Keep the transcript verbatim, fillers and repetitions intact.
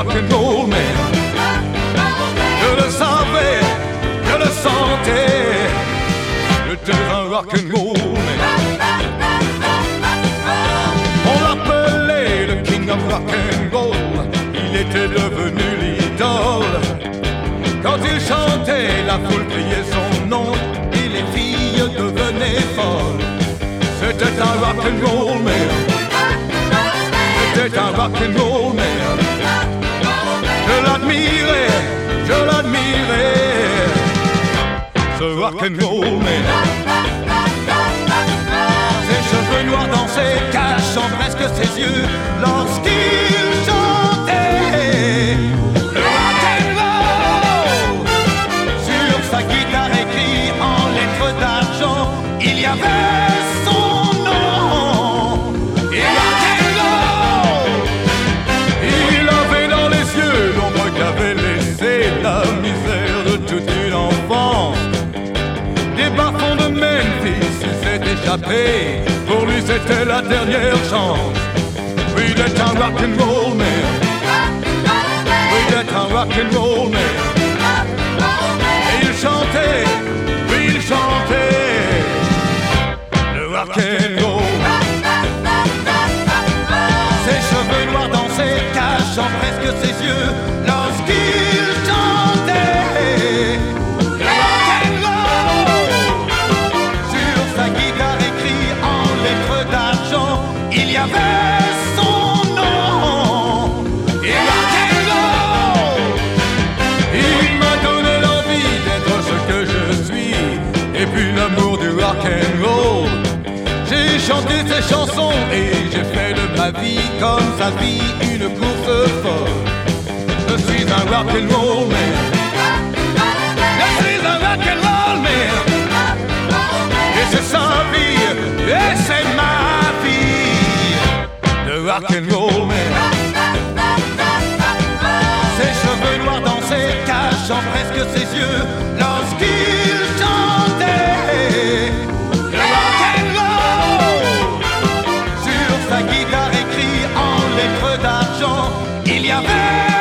rock'n'roll man. Je le savais, je le sentais, j'étais un rock'n'roll man. On l'appelait le king of rock'n'roll, il était devenu l'idole. Quand il chantait, la foule criait son nom et les filles devenaient folles. C'était un rock'n'roll man. C'était un rock'n'roll man. Je l'admirais, je l'admirais, ce rock'n'roll man. Ses cheveux noirs dansaient, cachant presque ses yeux lorsqu'il chantait le rock'n'roll. Sur sa guitare écrit en lettres d'argent, il y avait son nom. Et rock'n'roll, il avait dans les yeux l'ombre qu'avait laissé la misère de toute une enfance. Des bas-fonds de Memphis, il s'est échappé, pour lui c'était la dernière chance. Oui, il est un rock'n'roll man. Oui, il est un rock'n'roll man. Et il chantait, oui, il chantait le rock'n'roll. Ses cheveux noirs dansaient, cachant presque ses yeux lorsqu'il chantait le rock'n'roll. Sur sa guitare écrit en lettres d'argent, il y avait son nom. Et rock'n'roll, il m'a donné l'envie d'être ce que je suis, et puis l'amour du rock'n'roll. J'ai chanté ses chansons et j'ai fait de ma vie comme sa vie une course folle. Je suis un rock'n'roll man. Je suis un rock'n'roll man. Et c'est sa vie, et c'est ma vie, le rock'n'roll man. Ses cheveux noirs dansaient, cachant presque ses yeux lorsqu'il chantait le rock'n'roll. Sur sa guitare écrit en lettres d'argent, il y avait